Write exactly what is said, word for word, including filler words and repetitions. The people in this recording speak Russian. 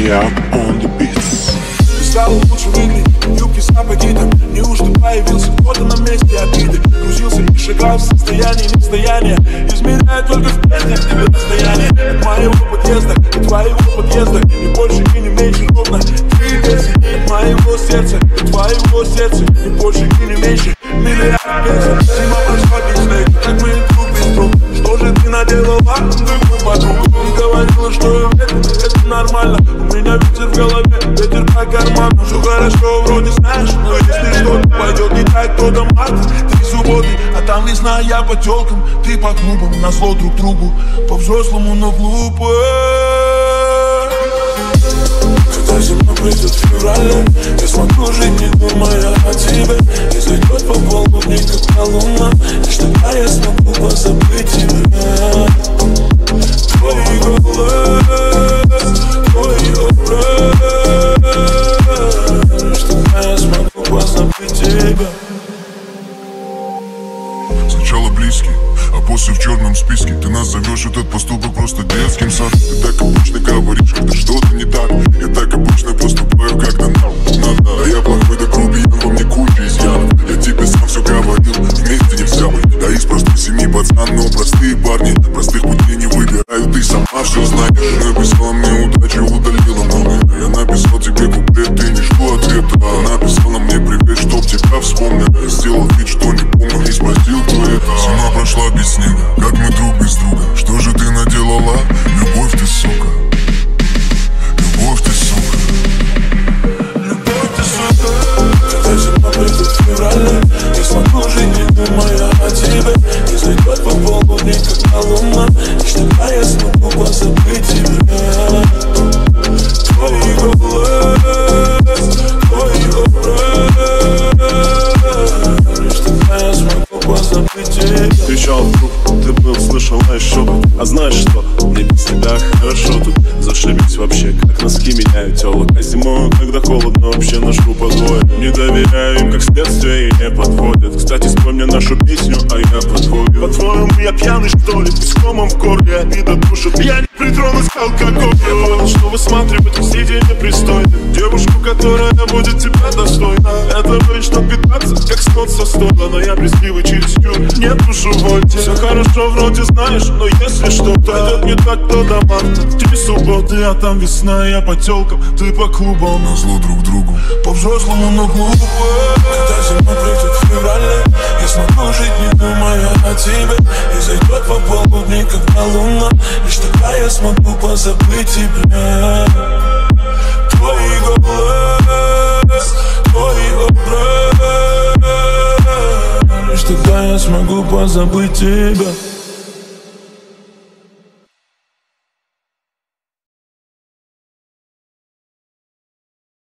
Liam on the beats. Ты стала лучше выглядеть, юбки, сапоги там. Неужто появился кто-то на месте обиды? Грузился и шагал в состоянии нестояния, измеряя только в песнях тебе расстояние. От моего подъезда до твоего подъезда, не больше и не меньше, ровно три песни. От моего сердца до твоего сердца, не больше и не меньше, миллиард песен. Зима прошла без снега, как мы друг без друга. Что же ты наделала, другую подругу? Ты говорила, что это, это нормально. У меня ветер в голове, ветер по карману. Все хорошо, вроде знаешь, но если что-то пойдет не так, то до марта три субботы, а там весна, я по тёлкам, ты по клубам, назло друг другу, по-взрослому, но глупо. Когда зима придет в феврале, я смогу жить, не думая о тебе. И зайдет по полдня, как на луна, лишь тогда я смогу позабыть тебя. Твой голос, твой образ, лишь тогда я смогу позабыть тебя. Сначала близкий, а после в черном списке. Ты нас зовешь этот поступок просто детским садом. Ты так обычно говоришь, когда что-то не так. Я так обычно поступаю, когда надо. А я плохой да грубиян, во мне куча изъянов. Я тебе сам все говорил, вместе нельзя быть. Да из простой семьи пацан, но простые парни простых путей не выбирают, ты сама все знаешь. Написала мне удачи, удалила много. Я написал тебе куплет, ты не жду ответа. Написала мне привет, чтоб тебя вспомнил. Я сделал вид, что не помню, и спросил, кто это. Зима прошла без снега, как мы друг без друга. Что же ты наделала? Любовь ты, сука. Любовь ты, сука. Любовь ты, сука. Когда зима придет в феврале, я смогу жить, не думая о тебе. И зайдет по полдня, как на луна, лишь тогда я смогу позабыть тебя. Твой голос, твой образ, лишь тогда я смогу позабыть тебя. Кричал вдруг, ты был, слышал наш шепот. А знаешь что, мне без тебя хорошо тут. Зашибись вообще, как носки меняют телок. А зимой, когда холодно, вообще ношу подвое. Не доверяю им, как следствие, и не подводят. Кстати, вспомни нашу песню, а я по-твою. По-твоему, я пьяный, что ли? С комом в горле, обида душит. Я не притронусь к алкоголю. Я понял, что высматривать в среде непристойно. Девушку, которая будет тебя достойна. Это будет что пятнадцать, как скот со стола. Но я брезгливый чересчур, нет душу вольте. Все хорошо, вроде знаешь, но если что-то пойдет не так, то до марта три субботы, а там весна, я по тёлкам, ты по клубам. Назло друг другу, по-взрослому, но глупо. Когда зима придет в феврале, я смогу жить, не думая о тебе. И зайдет по полдня, как на луна, лишь тогда я смогу позабыть тебя. Твой голос, твой образ, лишь тогда я смогу позабыть тебя.